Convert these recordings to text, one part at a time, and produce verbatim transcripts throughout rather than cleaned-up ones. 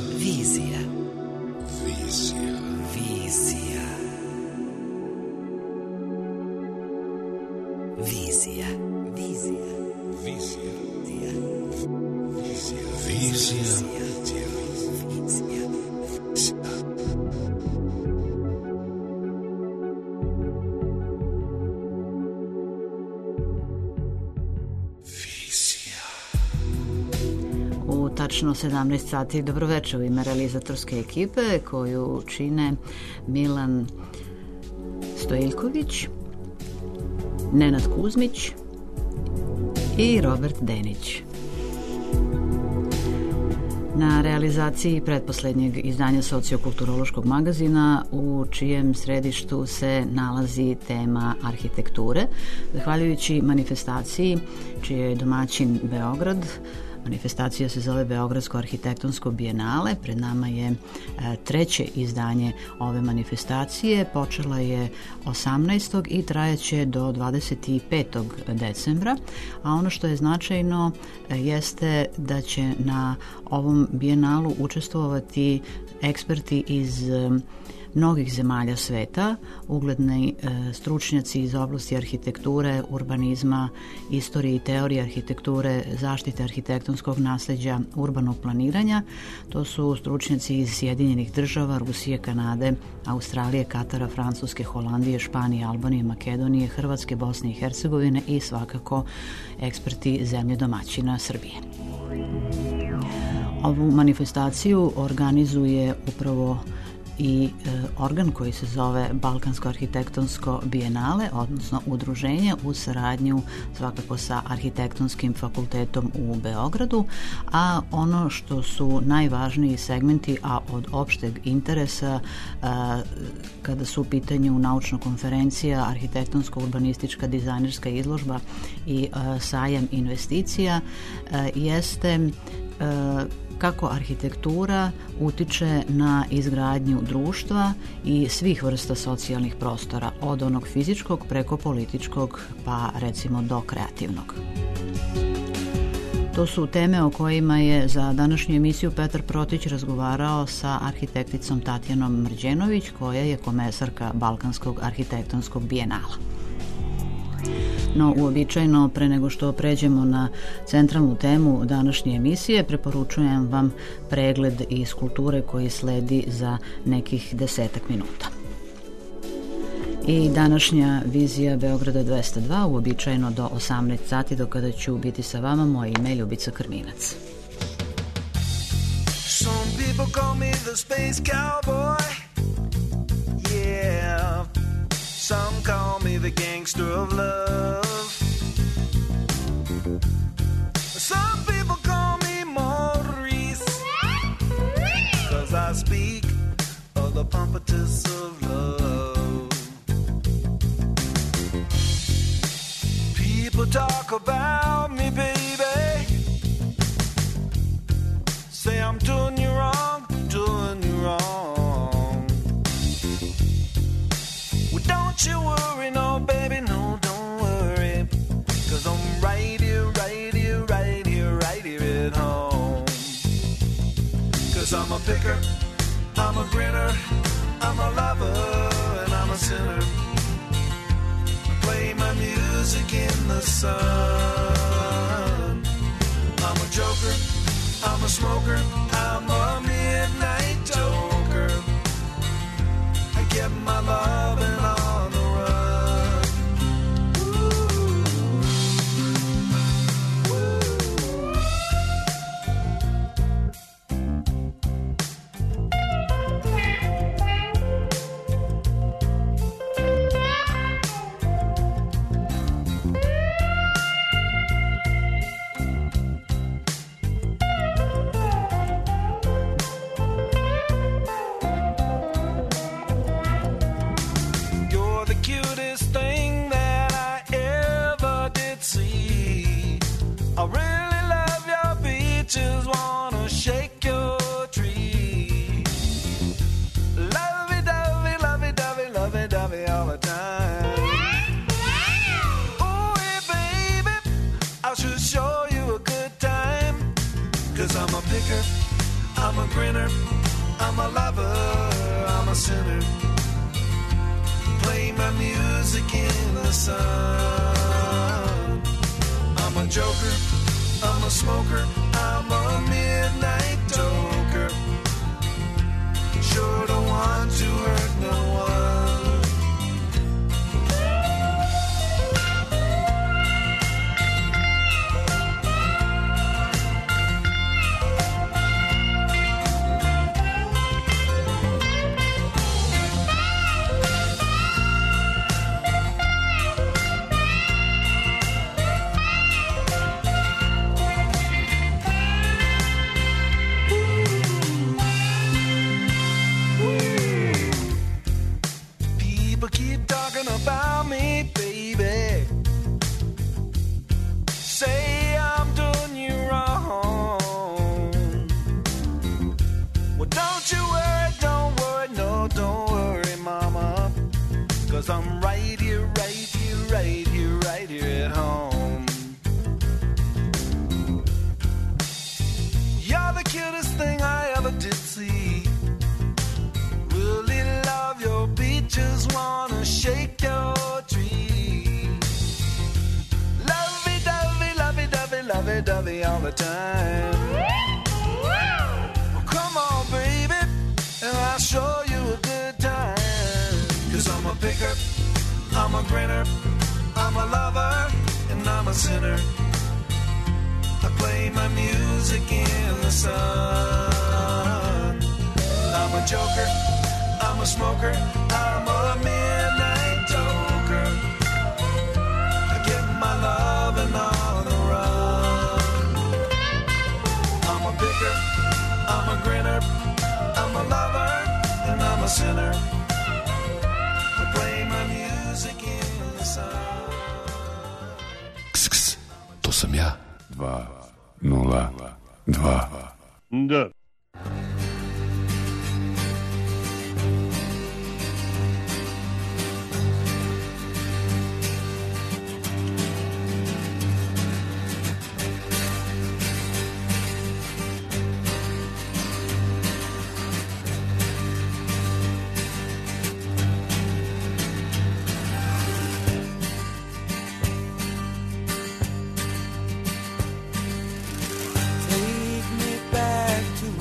Vizija. Vizija. Vizija. Vizija. Vizija. Vizija. Vizija. Vizija. Tačno sedamnaest sati. Dobroveče u ime realizatorske ekipe koju čine Milan Stojiljković, Nenad Kuzmić i Robert Denić. Na realizaciji pretposlednjeg izdanja sociokulturološkog magazina u čijem središtu se nalazi tema arhitekture. Zahvaljujući manifestaciji čiji je domaćin Beograd, manifestacija se zove Beogradsko arhitektonsko bijenale. Pred nama je e, treće izdanje ove manifestacije. Počela je osamnaestog i trajaće do dvadeset petog decembra. A ono što je značajno e, jeste da će na ovom bijenalu učestvovati eksperti iz e, mnogih zemalja sveta, ugledni e, stručnjaci iz oblasti arhitekture, urbanizma, istorije i teorije arhitekture, zaštite arhitektonskog nasleđa, urbanog planiranja. To su stručnjaci iz Sjedinjenih država, Rusije, Kanade, Australije, Katara, Francuske, Holandije, Španije, Albanije, Makedonije, Hrvatske, Bosne i Hercegovine i svakako eksperti zemlje domaćina Srbije. Ovu manifestaciju organizuje upravo i e, organ koji se zove Balkansko arhitektonsko bijenale, odnosno udruženje u saradnju svakako sa Arhitektonskim fakultetom u Beogradu, a ono što su najvažniji segmenti, a od opšteg interesa e, kada su u pitanju naučna konferencija, arhitektonsko-urbanistička dizajnerska izložba i e, sajam investicija, e, jeste e, kako arhitektura utiče na izgradnju društva i svih vrsta socijalnih prostora, od onog fizičkog preko političkog pa recimo do kreativnog. To su teme o kojima je za današnju emisiju Petar Protić razgovarao sa arhitekticom Tatjanom Mrđenović, koja je komesarka Balkanskog arhitektonskog bijenala. No, uobičajeno, pre nego što pređemo na centralnu temu današnje emisije, preporučujem vam pregled iz kulture koji sledi za nekih desetak minuta. I današnja vizija Beograda dvesta dva, uobičajeno do osamnaest sati, do kada ću biti sa vama. Moje ime je Ljubica Krminac. Some people call me the space cowboy. Yeah. Some call me the gangster of love. Some people call me Maurice, 'cause I speak of the pompatus of love. People talk about me, baby, say I'm doing you wrong, doing you wrong. Don't you worry, no, baby, no, don't worry, 'cause I'm right here, right here, right here, right here at home. 'Cause I'm a picker, I'm a grinner, I'm a lover, and I'm a sinner. I play my music in the sun. I'm a joker, I'm a smoker, I'm a midnight joker. I get my loving on. grinner, I'm a lover, I'm a sinner. Play my music in the sun. I'm a joker, I'm a smoker, I'm a midnight toker. Sure don't want to hurt no one. Keep talking about me, baby. Say I'm doing you wrong. Well, don't you worry, don't worry, no, don't worry, mama. 'Cause I'm right here, right here, right here, right here at home. You're the cutest thing I ever did see. Really love your beat, just wanna shake your tree. Lovey-dovey, lovey-dovey, lovey-dovey all the time. Well, come on, baby, and I'll show you a good time. 'Cause I'm a picker, I'm a grinner, I'm a lover, and I'm a sinner. I play my music in the sun. I'm a joker, I'm a smoker, I'm a midnight toker. I get my loving on the run. I'm a picker, I'm a grinner, I'm a lover, and I'm a sinner. I play my music in the sun. Ks, ks, to sam ja. Dva, nula, dva. Da. Take me back to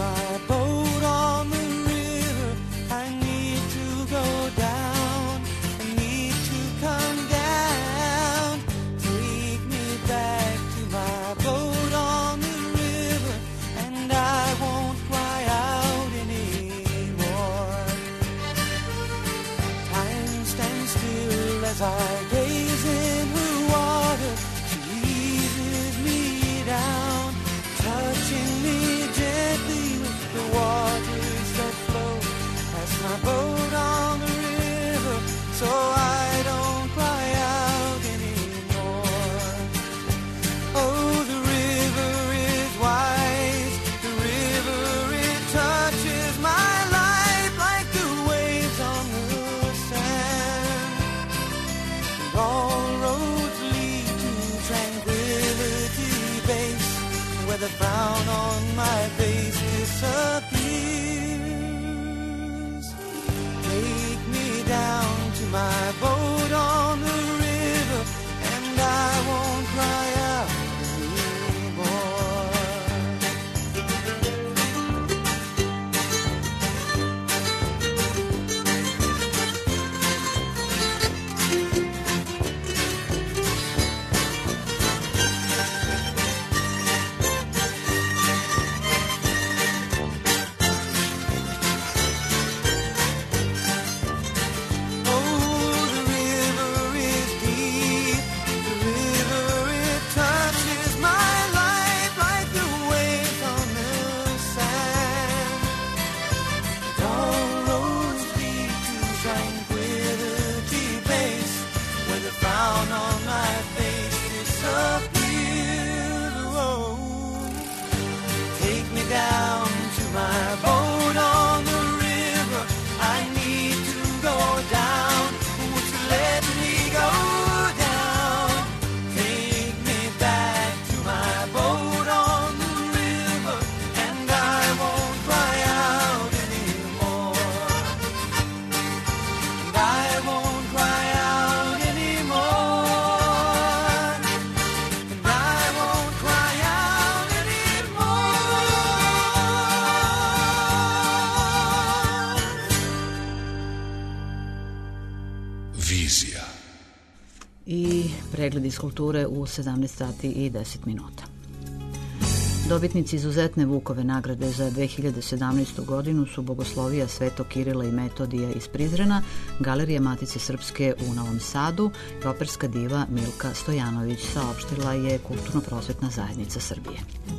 Televizija. I pregled iz kulture u sedamnaest sati i deset minuta. Dobitnici izuzetne Vukove nagrade za dve hiljade sedamnaestu godinu su Bogoslovija Svetog Kirila i Metodija iz Prizrena, Galerija Matice Srpske u Novom Sadu i operska diva Milka Stojanović, saopštila je Kulturno-prosvetna zajednica Srbije.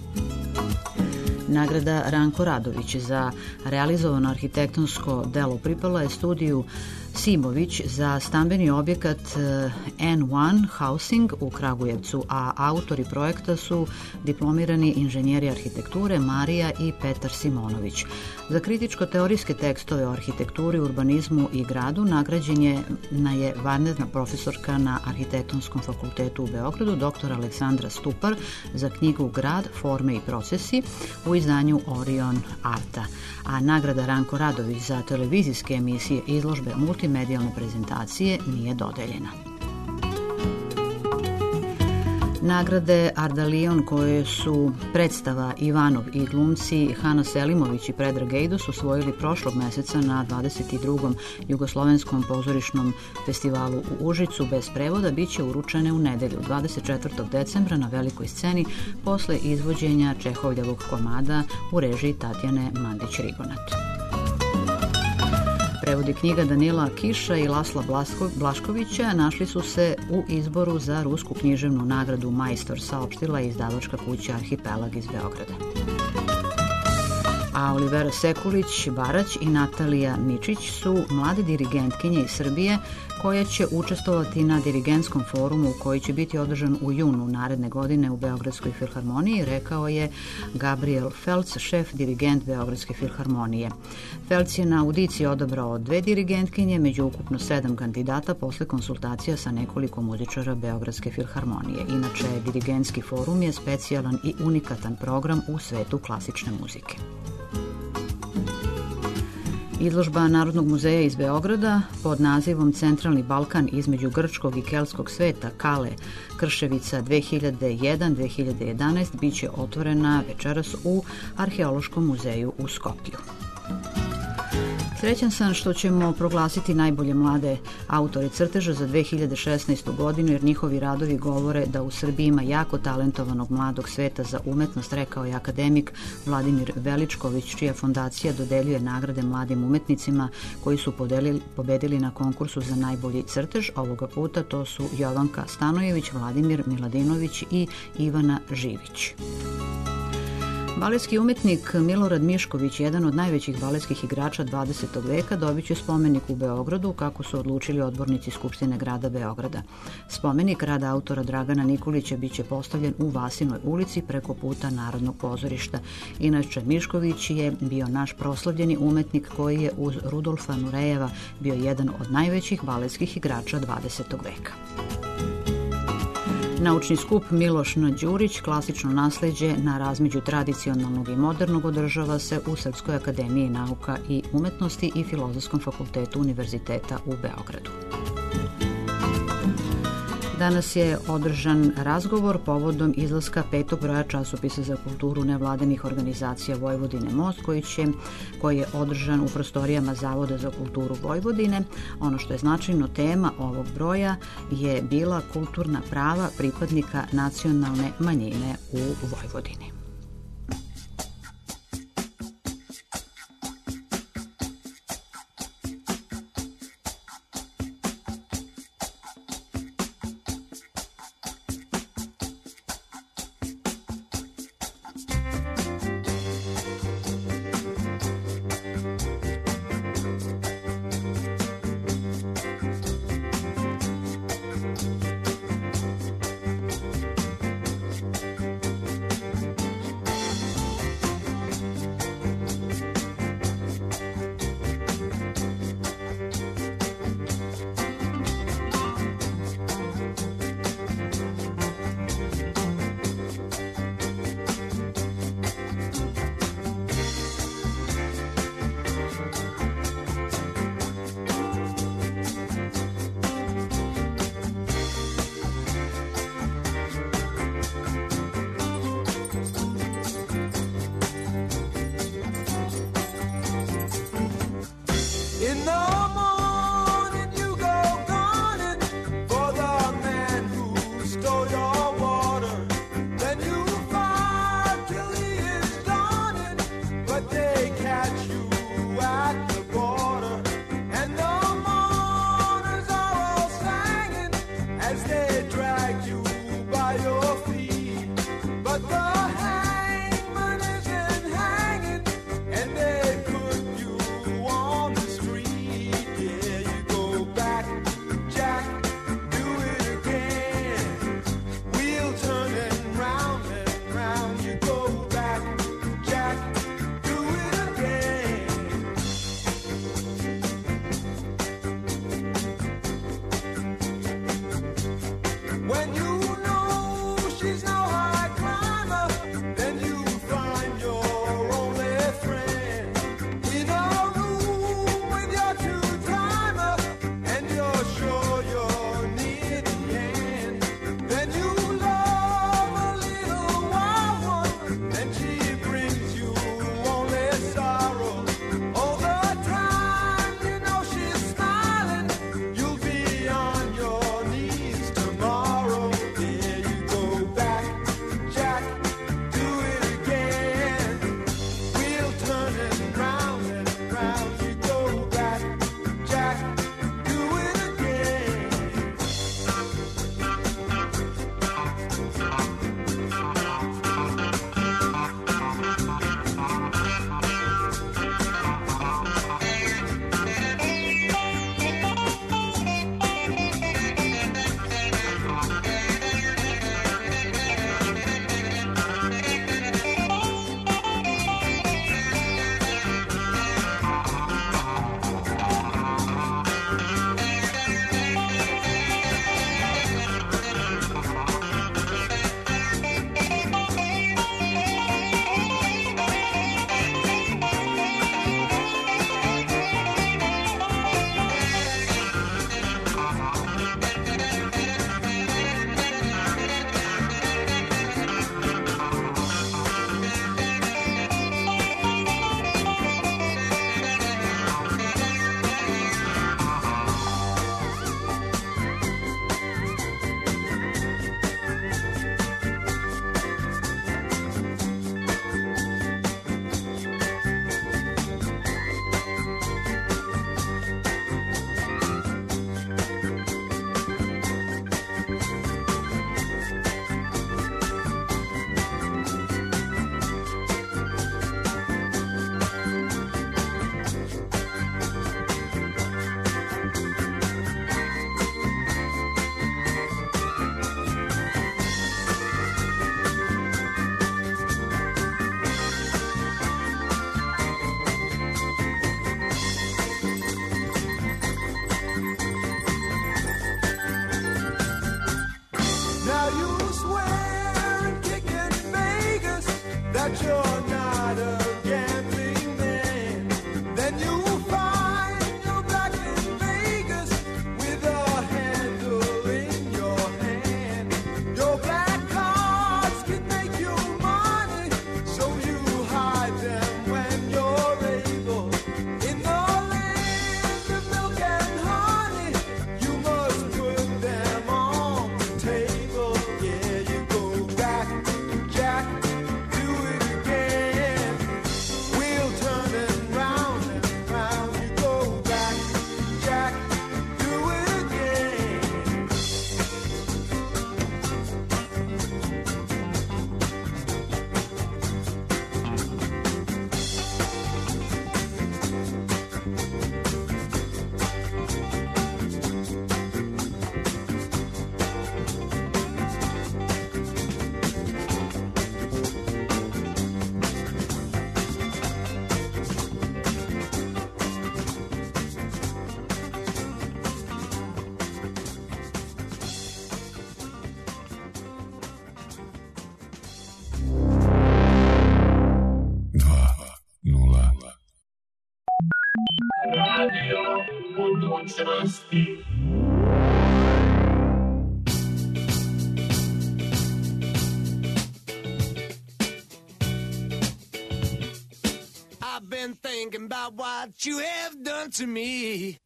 Nagrada Ranko Radović za realizovano arhitektonsko delo pripala je studiju Simović za stambeni objekat N jedan Housing u Kragujevcu, a autori projekta su diplomirani inženjeri arhitekture Marija i Petar Simonović. Za kritičko-teorijske tekstove o arhitekturi, urbanizmu i gradu nagrađena je vanredna profesorka na Arhitektonskom fakultetu u Beogradu, dr Aleksandra Stupar, za knjigu Grad, forme i procesi u izdanju Orion Arta, a nagrada Ranko Radović za televizijske emisije, izložbe, multimedijalne prezentacije nije dodeljena. Nagrade Ardalion, koje su predstava Ivanov i glumci Hana Selimović i Predrag Ejdus osvojili prošlog meseca na dvadeset drugom Jugoslovenskom pozorišnom festivalu u Užicu bez prevoda, biće uručene u nedelju dvadeset četvrtog decembra na velikoj sceni posle izvođenja Čehovljevog komada u režiji Tatjane Mandić-Rigonat. Prevodi knjiga Danila Kiša i Lasla Blaškovića našli su se u izboru za rusku književnu nagradu Majstor, saopštila izdavačka kuća Arhipelag iz Beograda. A Olivera Sekulić Barać i Natalija Mičić su mlade dirigentkinje iz Srbije koje će učestvovati na dirigentskom forumu koji će biti održan u junu naredne godine u Beogradskoj filharmoniji, rekao je Gabriel Felc, šef dirigent Beogradske filharmonije. Felc je na audiciji odabrao dve dirigentkinje među ukupno sedam kandidata posle konsultacija sa nekoliko muzičara Beogradske filharmonije. Inače, dirigentski forum je specijalan i unikatan program u svetu klasične muzike. Izložba Narodnog muzeja iz Beograda pod nazivom Centralni Balkan između grčkog i keltskog sveta Kale Krševica dve hiljade jedan do dve hiljade jedanaeste biće otvorena večeras u Arheološkom muzeju u Skoplju. Srećan sam što ćemo proglasiti najbolje mlade autore crteža za dve hiljade šesnaestu godinu, jer njihovi radovi govore da u Srbiji ima jako talentovanog mladog sveta za umetnost, rekao je akademik Vladimir Veličković, čija fondacija dodeljuje nagrade mladim umetnicima koji su podelili, pobedili na konkursu za najbolji crtež. Ovoga puta to su Jovanka Stanojević, Vladimir Miladinović i Ivana Živić. Baletski umetnik Milorad Mišković, jedan od najvećih baletskih igrača dvadesetog veka, dobit će spomenik u Beogradu, kako su odlučili odbornici Skupštine grada Beograda. Spomenik rada autora Dragana Nikolića biće postavljen u Vasinoj ulici preko puta Narodnog pozorišta. Inače, Mišković je bio naš proslavljeni umetnik koji je uz Rudolfa Nurejeva bio jedan od najvećih baletskih igrača dvadesetog veka. Naučni skup Miloš N. Đurić, klasično nasleđe na razmeđu tradicionalnog i modernog, održava se u Srpskoj akademiji nauka i umetnosti i Filozofskom fakultetu Univerziteta u Beogradu. Danas je održan razgovor povodom izlaska petog broja časopisa za kulturu nevladinih organizacija Vojvodine Most, koji, će, koji je održan u prostorijama Zavoda za kulturu Vojvodine. Ono što je značajno, tema ovog broja je bila kulturna prava pripadnika nacionalne manjine u Vojvodini. In the morning you go gone. and you'll find you're back in Vegas with a handle in your hand. Your black cards can make you money, so you hide them when you're able. In the land of milk and honey, you must put them on the table. Yeah, you go back, Jack, do it again. We'll turn it round and round. You go back, Jack, do it again. Dva, nula. Radio budućnosti. I've been thinking about what you have done to me.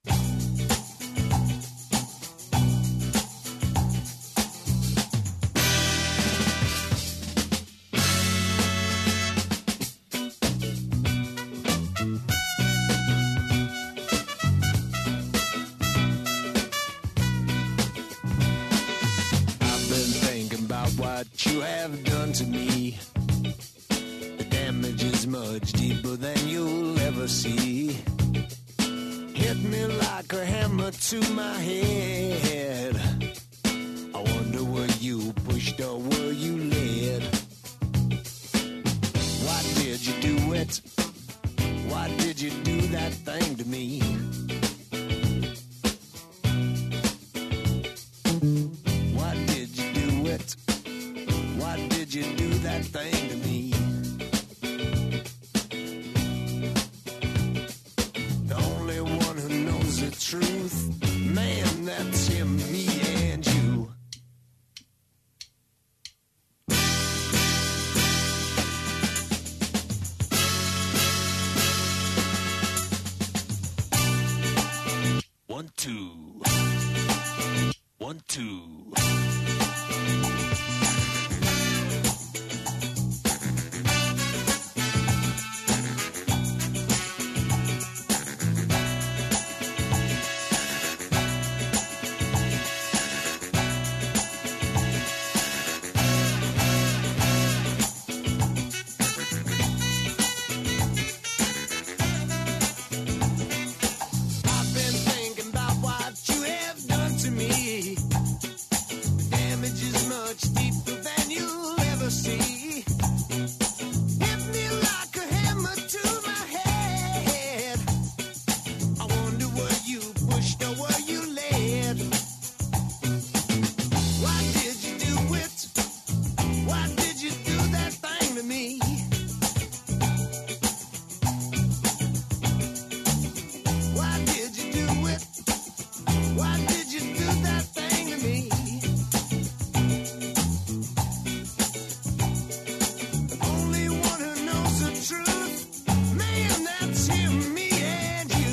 I've been thinking about what you have done to me. The damage is much deeper than you'll ever see. Hit me like a hammer to my head. I wonder were you pushed or were you led? Why did you do it? Why did you do that thing to me? Why did you do it? Why did you do that thing to me? The only one who knows the truth, man, that's him, me and you. One, two. One, two. I've been thinking about what you have done to me. The damage is much deeper than you'll ever see. Hit me like a hammer to my head. I wonder were you pushed or were you led? Why did you do it? Why did you do that thing to me? Why did you do it? Why did you do that thing to me? The only one who knows the truth, man, that's him, me and you.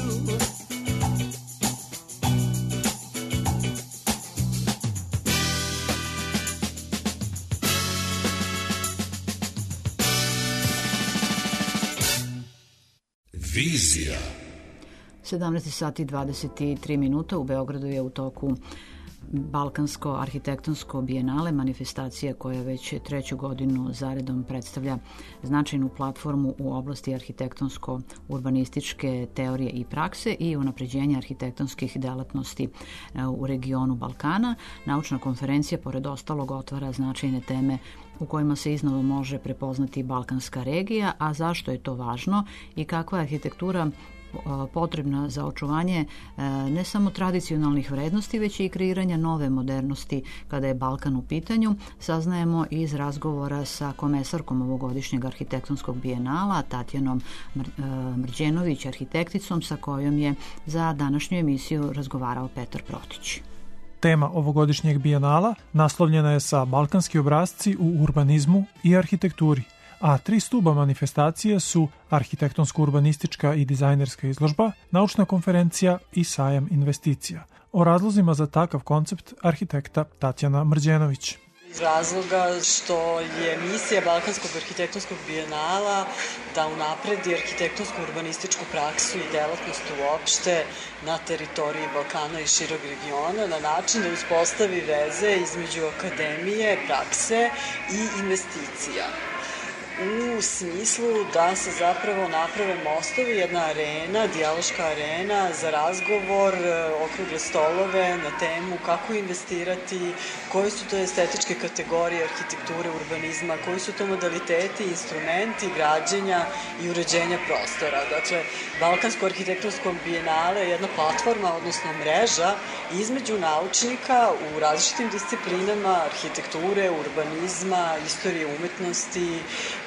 Vizija. sedamnaest sati i dvadeset tri minuta u Beogradu je u toku Balkansko arhitektonsko bijenale, manifestacija koja već treću godinu zaredom predstavlja značajnu platformu u oblasti arhitektonsko-urbanističke teorije i prakse i unapređenja arhitektonskih delatnosti u regionu Balkana. Naučna konferencija, pored ostalog, otvara značajne teme u kojima se iznova može prepoznati balkanska regija, a zašto je to važno i kakva je arhitektura potrebna za očuvanje ne samo tradicionalnih vrednosti, već i kreiranja nove modernosti kada je Balkan u pitanju, saznajemo iz razgovora sa komesarkom ovogodišnjeg arhitektonskog bijenala, Tatjanom Mrđenović, arhitekticom sa kojom je za današnju emisiju razgovarao Petar Protić. Tema ovogodišnjeg bijenala naslovljena je sa Balkanski obrasci u urbanizmu i arhitekturi, a tri stuba manifestacije su arhitektonsko-urbanistička i dizajnerska izložba, naučna konferencija i sajam investicija. O razlozima za takav koncept arhitekta Tatjana Mrđenović. Iz razloga što je misija Balkanskog arhitektonskog bijenala da unapredi arhitektonsku-urbanističku praksu i delatnost uopšte na teritoriji Balkana i širog regiona na način da uspostavi veze između akademije, prakse i investicija. U smislu da se zapravo naprave mostovi, jedna arena, dijaloška arena za razgovor, okrugle stolove na temu kako investirati, koji su to estetičke kategorije arhitekture, urbanizma, koji su to modaliteti, instrumenti građenja i uređenja prostora. Dakle, Balkansko arhitektonsko bijenale je jedna platforma, odnosno mreža između naučnika u različitim disciplinama arhitekture, urbanizma, istorije umetnosti,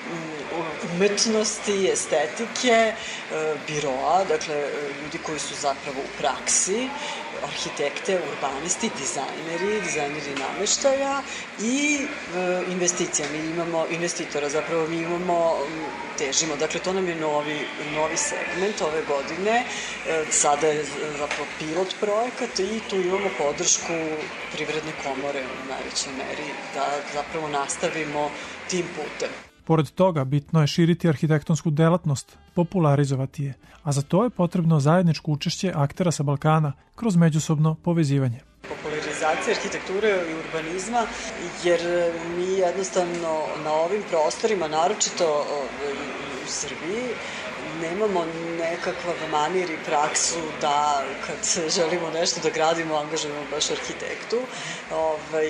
umetnosti, estetike, biroa, dakle ljudi koji su zapravo u praksi, arhitekte, urbanisti, dizajneri, dizajneri nameštaja i investicija. Mi imamo investitora, zapravo mi imamo, težimo, dakle to nam je novi, novi segment ove godine, sada je zapravo pilot projekat i tu imamo podršku Privredne komore u najvećoj meri da zapravo nastavimo tim putem. Pored toga, bitno je širiti arhitektonsku delatnost, popularizovati je, a za to je potrebno zajedničko učešće aktera sa Balkana kroz međusobno povezivanje. Popularizacija arhitekture i urbanizma, jer mi jednostavno na ovim prostorima, naročito u Srbiji, nemamo nekakva manir i praksu da kad želimo nešto da gradimo, angažujemo baš arhitektu. Ovaj,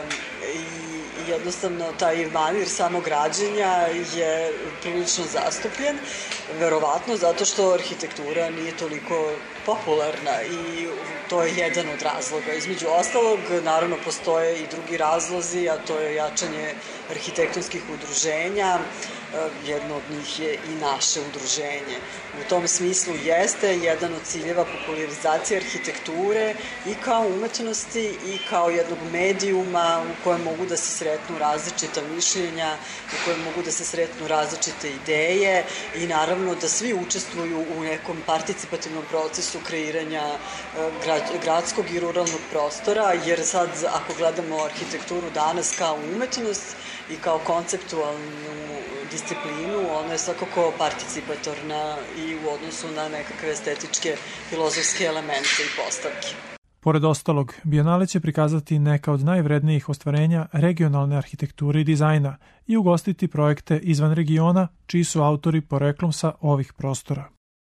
i jednostavno taj manir samograđenja je prilično zastupljen, verovatno zato što arhitektura nije toliko popularna i to je jedan od razloga. Između ostalog, naravno, postoje i drugi razlozi, a to je jačanje arhitektonskih udruženja. Jedno od njih je i naše udruženje. U tom smislu jeste jedan od ciljeva popularizacije arhitekture i kao umetnosti i kao jednog medijuma u kojem mogu da se sretnu različita mišljenja, u kojem mogu da se sretnu različite ideje i naravno da svi učestvuju u nekom participativnom procesu kreiranja gradskog i ruralnog prostora, jer sad ako gledamo arhitekturu danas kao umetnost i kao konceptualnu disciplinu, ona je svakako participatorna i u odnosu na nekakve estetičke, filozofske elemente i postavke. Pored ostalog, Bijenale će prikazati neka od najvrednijih ostvarenja regionalne arhitekture i dizajna i ugostiti projekte izvan regiona, čiji su autori poreklom sa ovih prostora.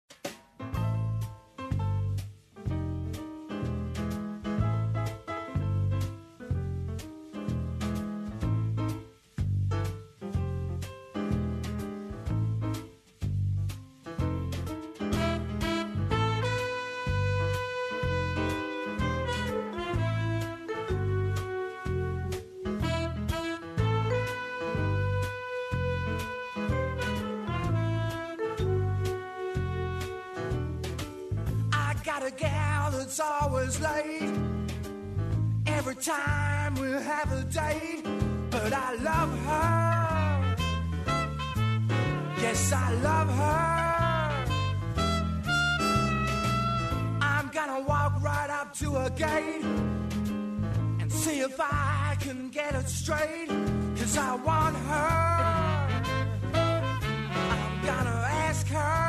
It's always late every time we have a date, but I love her. Yes, I love her. I'm gonna walk right up to her gate and see if I can get it straight, 'cause I want her. I'm gonna ask her.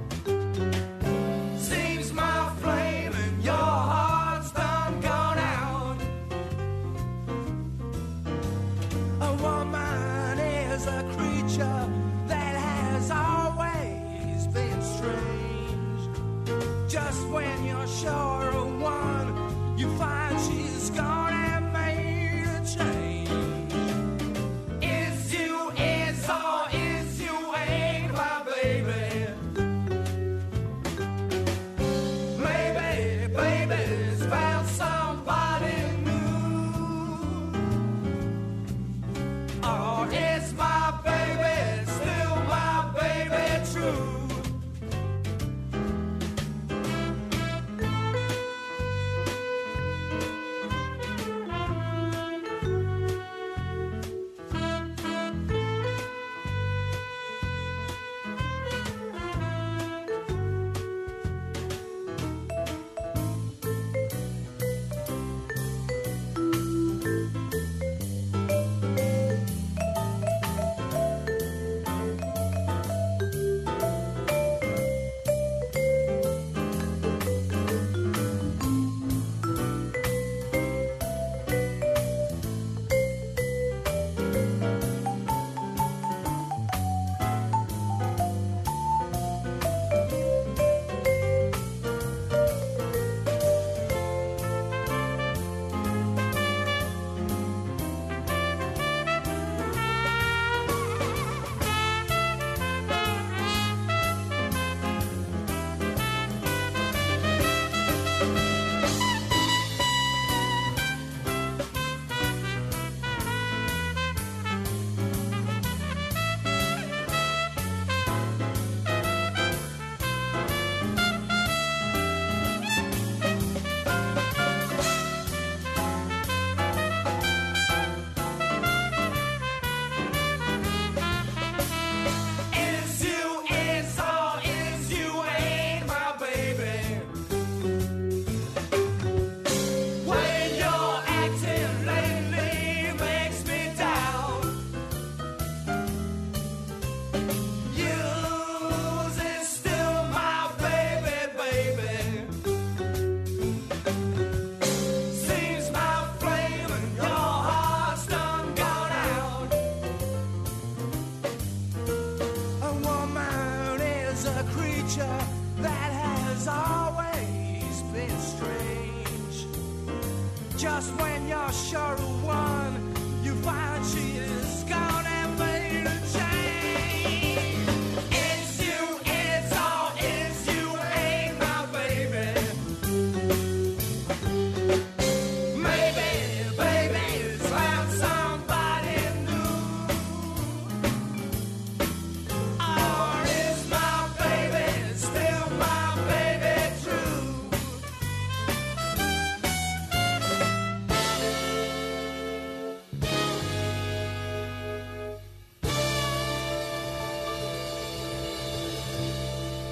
Seems my flame and your heart's done gone out.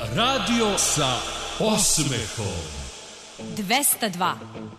Radio sa osmehom. dvesta dva.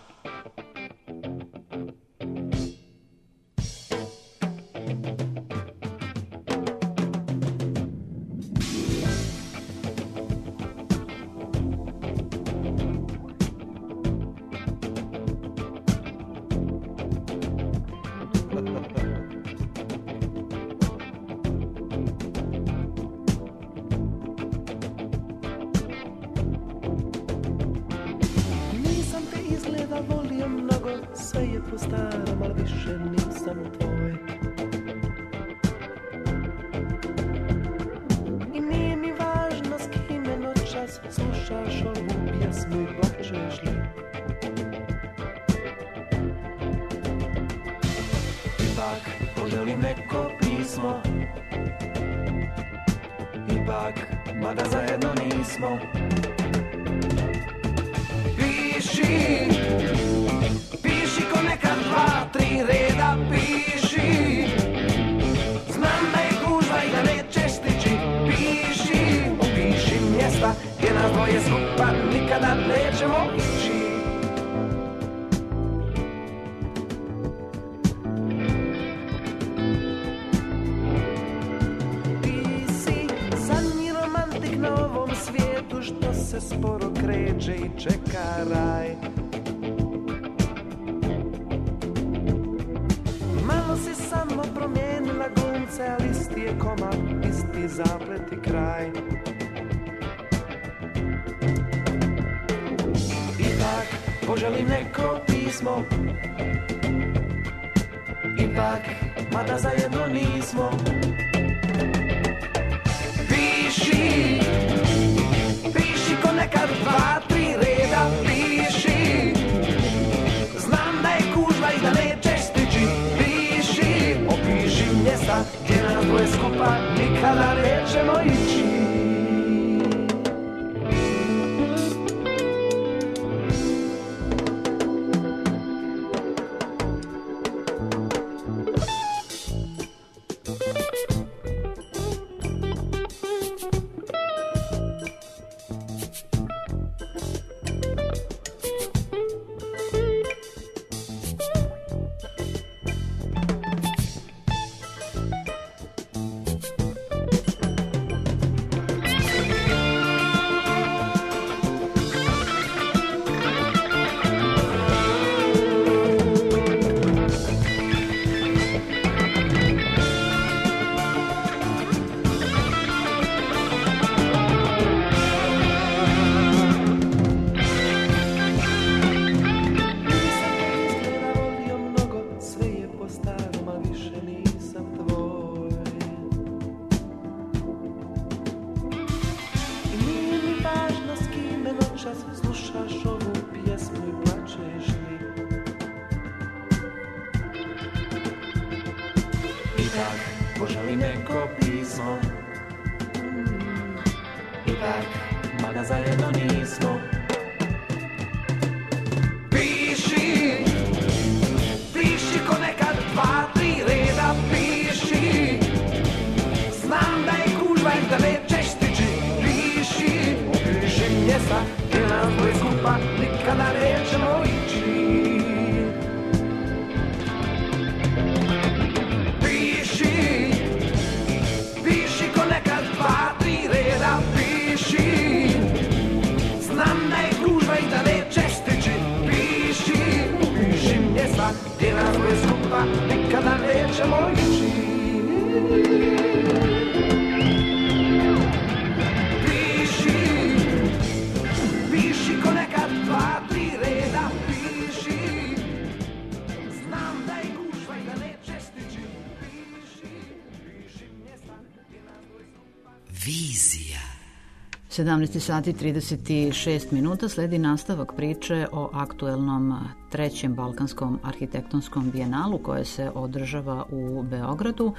sedamnaest sati trideset šest minuta sledi nastavak priče o aktuelnom trećem Balkanskom arhitektonskom bijenalu koje se održava u Beogradu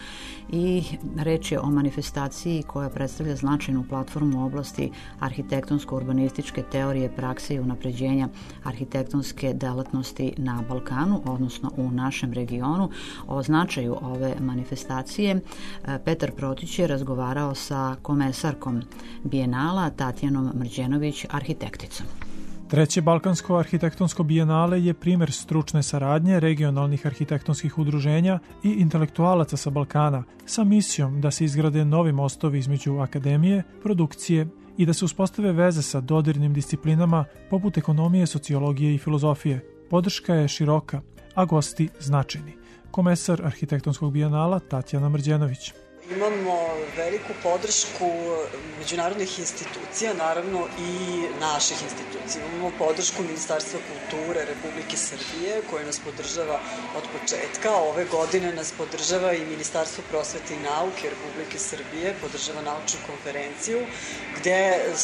i reč je o manifestaciji koja predstavlja značajnu platformu u oblasti arhitektonsko-urbanističke teorije, prakse i unapređenja arhitektonske delatnosti na Balkanu, odnosno u našem regionu. O značaju ove manifestacije Petar Protić je razgovarao sa komesarkom bijenala bijenala Tatjanom Mrđenović, arhitekticom. Treće Balkansko arhitektonsko bijenale je primer stručne saradnje regionalnih arhitektonskih udruženja i intelektualaca sa Balkana sa misijom da se izgrade novi mostovi između akademije, produkcije i da se uspostave veze sa dodirnim disciplinama poput ekonomije, sociologije i filozofije. Podrška je široka, a gosti značajni. Komesar arhitektonskog bijenala Tatjana Mrđenović. Imamo veliku podršku međunarodnih institucija, naravno i naših institucija. Imamo podršku Ministarstva kulture Republike Srbije, koje nas podržava od početka. Ove godine nas podržava i Ministarstvo prosvete i nauke Republike Srbije, podržava naučnu konferenciju, gde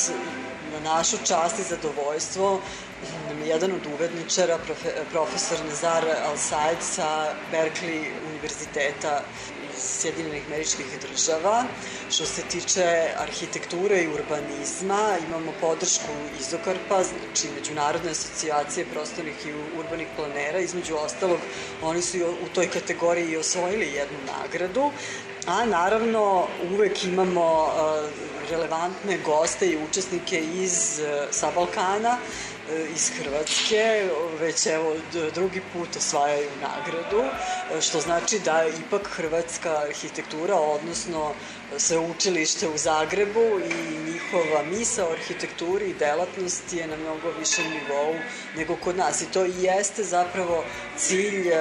na našu čast i zadovoljstvo jedan od uvedničara, profesor Nazar Al-Said sa Berkeley univerziteta Sjedinjenih Američkih Država. Što se tiče arhitekture i urbanizma, imamo podršku Izokarpa, znači Međunarodne asocijacije prostornih i urbanih planera. Između ostalog, oni su u toj kategoriji osvojili jednu nagradu, a naravno uvek imamo relevantne goste i učesnike iz sa Balkana, iz Hrvatske, već evo drugi put osvajaju nagradu, što znači da ipak hrvatska arhitektura, odnosno sveučilište u Zagrebu i njihova misao o arhitekturi i delatnosti je na mnogo višem nivou nego kod nas. I to i jeste zapravo cilj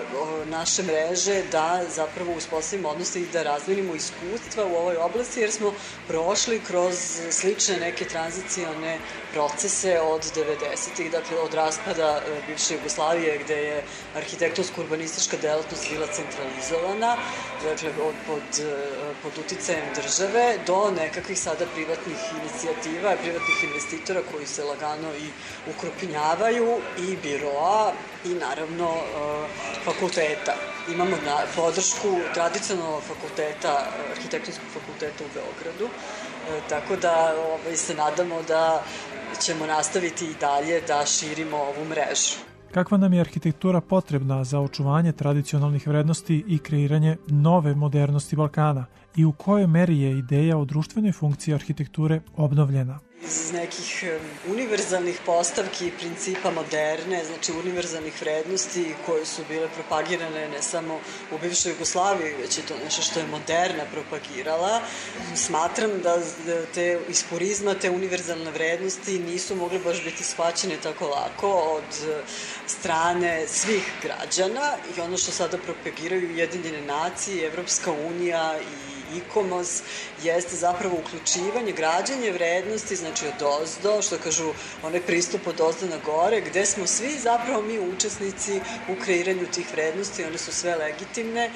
naše mreže, da zapravo uspostavimo odnose i da razmenimo iskustva u ovoj oblasti, jer smo prošli kroz slične neke tranzicione procese od devedesetih, dakle od raspada bivše Jugoslavije, gde je arhitektonsko-urbanistička delatnost bila centralizovana, dakle od, pod, pod uticajem države, do nekakvih sada privatnih inicijativa, privatnih investitora koji se lagano i ukrupnjavaju, i biroa, i naravno fakulteta. Imamo na podršku tradicionalnog fakulteta, arhitektonskog fakulteta u Beogradu, tako da ovaj, se nadamo da ćemo nastaviti i dalje da širimo ovu mrežu. Kakva nam je arhitektura potrebna za očuvanje tradicionalnih vrednosti i kreiranje nove modernosti Balkana i u kojoj meri je ideja o društvenoj funkciji arhitekture obnovljena? Iz nekih univerzalnih postavki i principa moderne, znači univerzalnih vrednosti koje su bile propagirane ne samo u bivšoj Jugoslaviji, već je to nešto što je moderna propagirala. Smatram da te, iz purizma te univerzalne vrednosti nisu mogle baš biti shvaćene tako lako od strane svih građana, i ono što sada propagiraju Ujedinjene nacije, Evropska unija i IKOMOS jeste zapravo uključivanje, građanje vrednosti, znači od ozdo, što kažu onaj pristup od ozdo na gore, gde smo svi zapravo mi učesnici u kreiranju tih vrednosti, one su sve legitimne,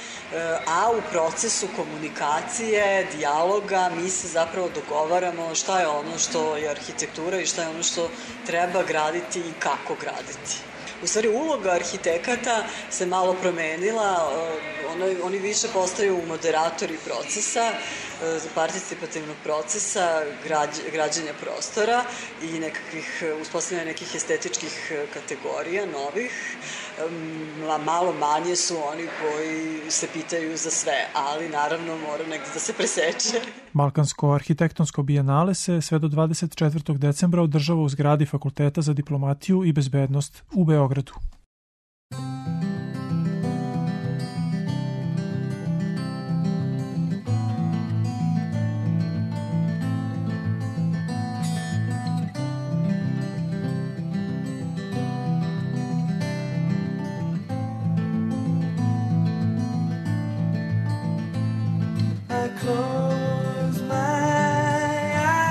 a u procesu komunikacije, dijaloga, mi se zapravo dogovaramo šta je ono što je arhitektura i šta je ono što treba graditi i kako graditi. U stvari, uloga arhitekata se malo promenila, oni, oni više postaju moderatori procesa, participativnog procesa, građ, građenja prostora i nekakvih, uspostavljanja nekih estetičkih kategorija novih. Malo manje su oni koji se pitaju za sve, ali naravno mora negdje da se preseče. Balkansko arhitektonsko bijenale se sve do dvadeset četvrtog decembra održava u zgradi Fakulteta za diplomatiju i bezbednost u Beogradu. Close my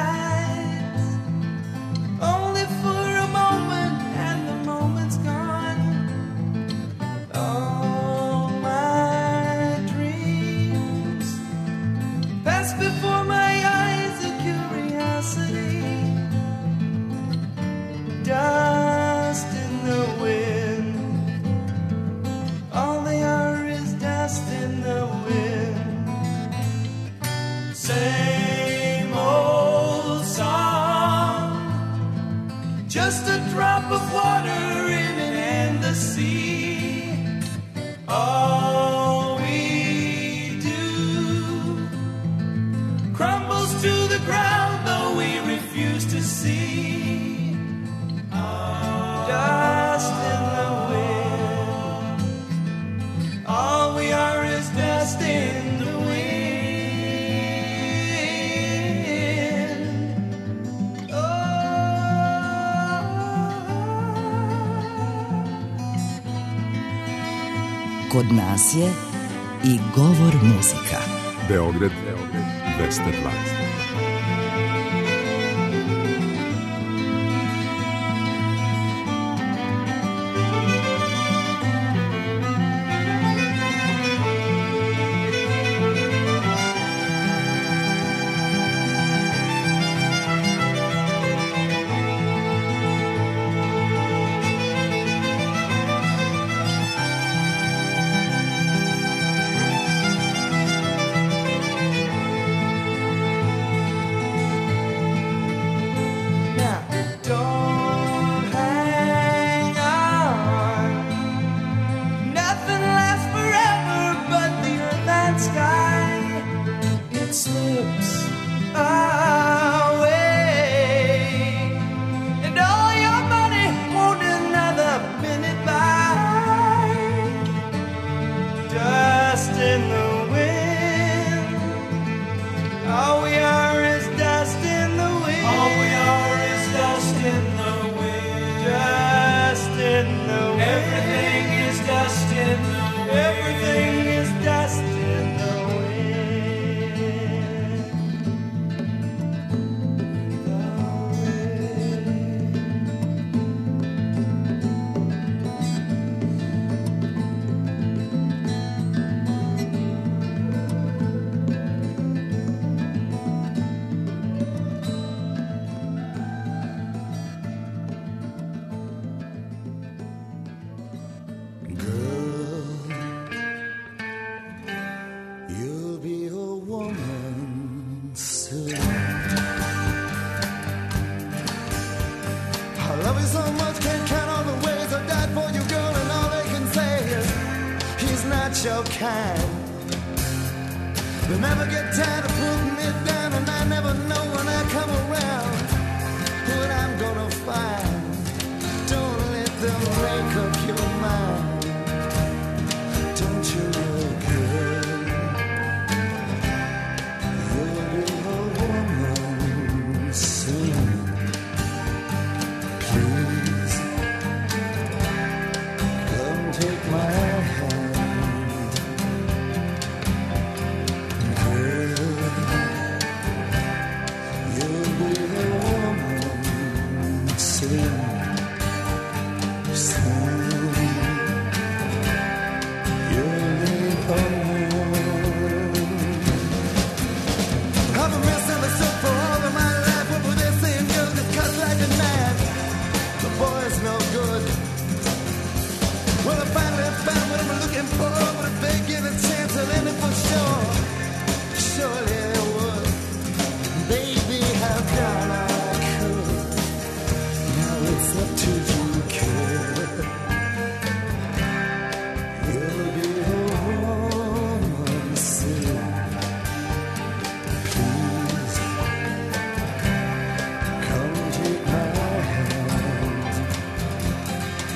eyes, only for a moment, and the moment's gone. Kod nas je i govor muzika. Beograd dvesta dva.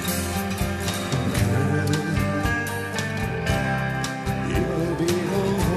You'll be the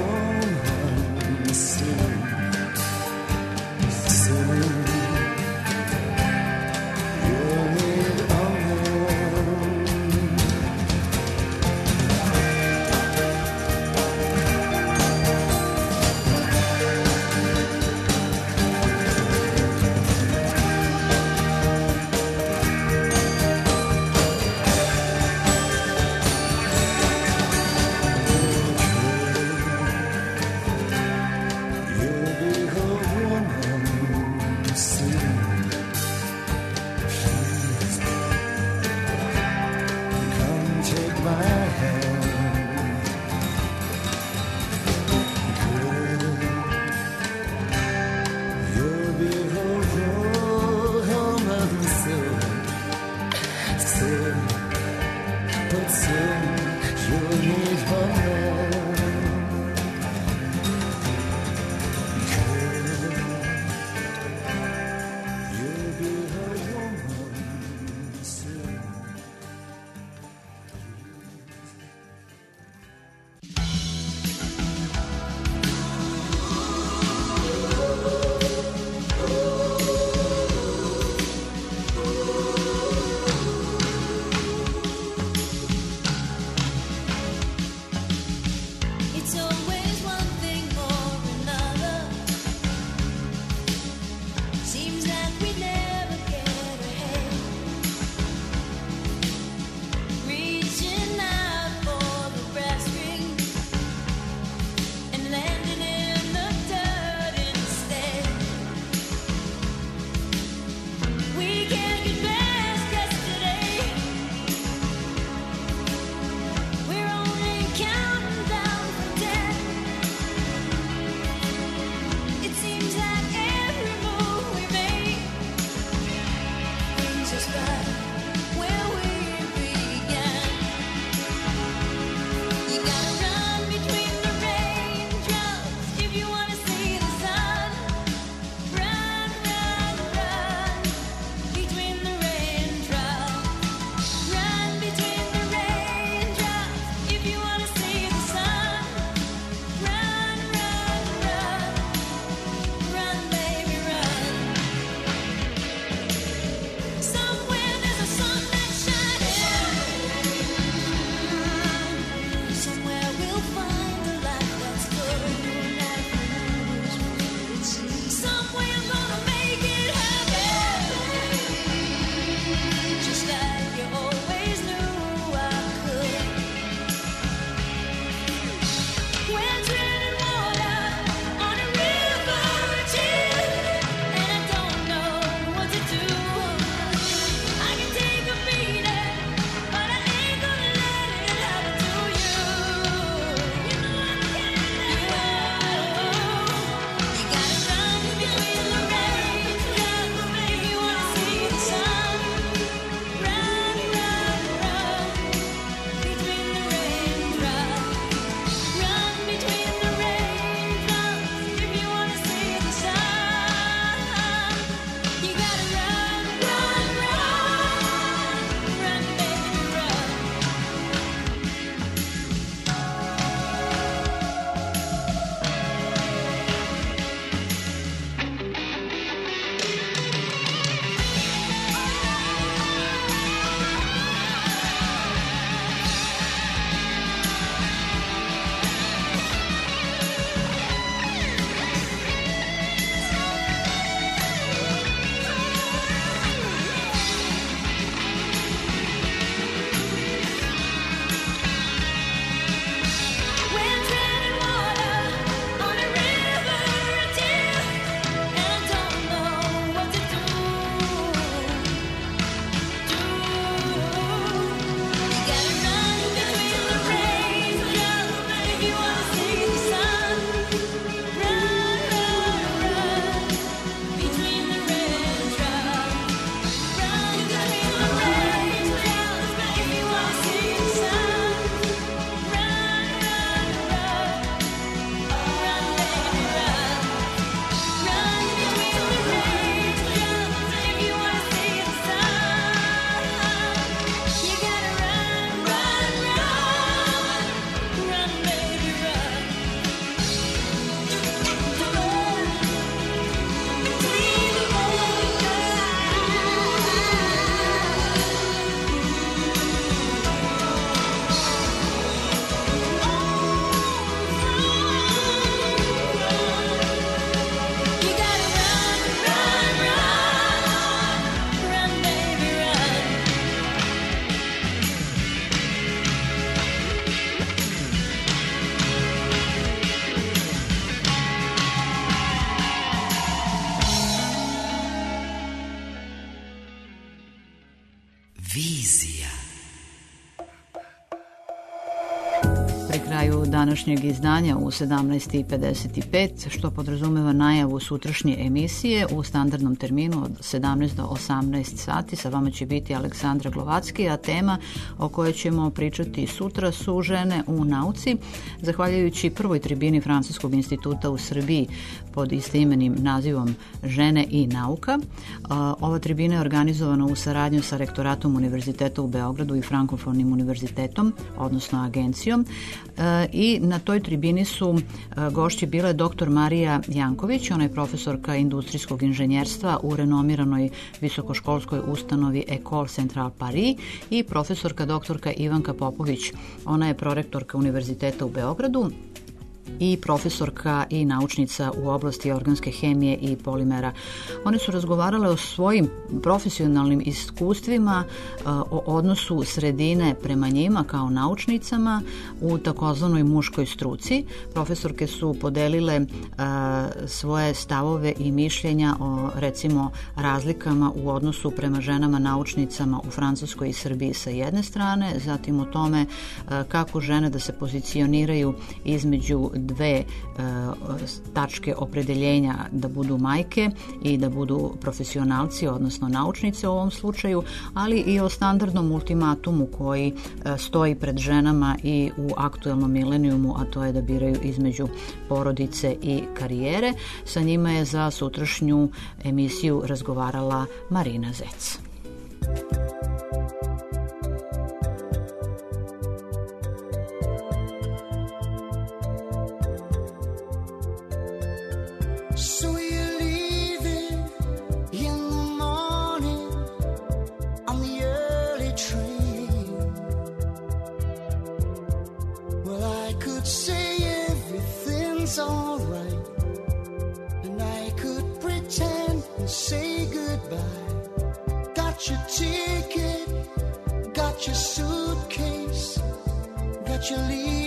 redu današnjeg izdanja u sedamnaest i pedeset pet, što podrazumeva najavu sutrašnje emisije u standardnom terminu od sedamnaest do osamnaest sati. Sa vama će biti Aleksandra Glovacki, a tema o kojoj ćemo pričati sutra su žene u nauci. Zahvaljujući prvoj tribini Francuskog instituta u Srbiji pod istoimenim nazivom Žene i nauka. Ova tribina je organizovana u saradnju sa Rektoratom Univerziteta u Beogradu i Frankofonim univerzitetom, odnosno agencijom. I na toj tribini su gošće bile doktor Marija Janković, ona je profesorka industrijskog inženjerstva u renomiranoj visokoškolskoj ustanovi École Centrale Paris, i profesorka doktorka Ivanka Popović, ona je prorektorka Univerziteta u Beogradu i profesorka i naučnica u oblasti organske hemije i polimera. One su razgovarale o svojim profesionalnim iskustvima, o odnosu sredine prema njima kao naučnicama u takozvanoj muškoj struci. Profesorke su podelile svoje stavove i mišljenja o, recimo, razlikama u odnosu prema ženama naučnicama u Francuskoj i Srbiji sa jedne strane, zatim o tome kako žene da se pozicioniraju između dve e, tačke opredeljenja, da budu majke i da budu profesionalci, odnosno naučnice u ovom slučaju, ali i o standardnom ultimatumu koji e, stoji pred ženama i u aktuelnom milenijumu, a to je da biraju između porodice i karijere. Sa njima je za sutrašnju emisiju razgovarala Marina Zec. Your suitcase, got your leave.